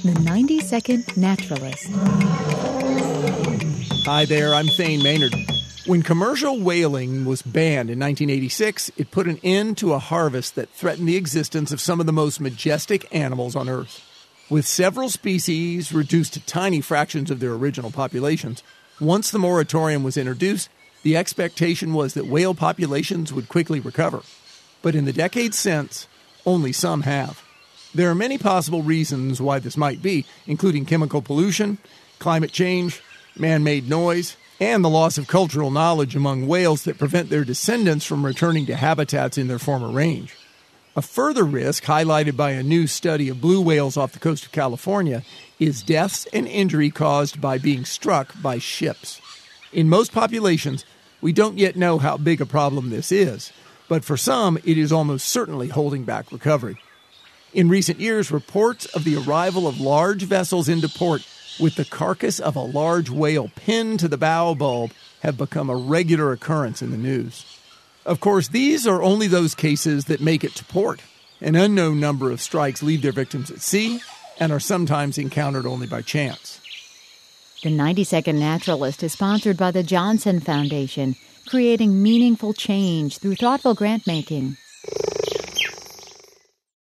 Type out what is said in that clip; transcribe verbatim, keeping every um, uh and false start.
The ninety-second Naturalist. Hi there, I'm Thane Maynard. When commercial whaling was banned in nineteen eighty-six, it put an end to a harvest that threatened the existence of some of the most majestic animals on Earth. With several species reduced to tiny fractions of their original populations, once the moratorium was introduced, the expectation was that whale populations would quickly recover. But in the decades since, only some have. There are many possible reasons why this might be, including chemical pollution, climate change, man-made noise, and the loss of cultural knowledge among whales that prevent their descendants from returning to habitats in their former range. A further risk, highlighted by a new study of blue whales off the coast of California, is deaths and injury caused by being struck by ships. In most populations, we don't yet know how big a problem this is, but for some, it is almost certainly holding back recovery. In recent years, reports of the arrival of large vessels into port with the carcass of a large whale pinned to the bow bulb have become a regular occurrence in the news. Of course, these are only those cases that make it to port. An unknown number of strikes leave their victims at sea and are sometimes encountered only by chance. The ninety-second Naturalist is sponsored by the Johnson Foundation, creating meaningful change through thoughtful grant-making.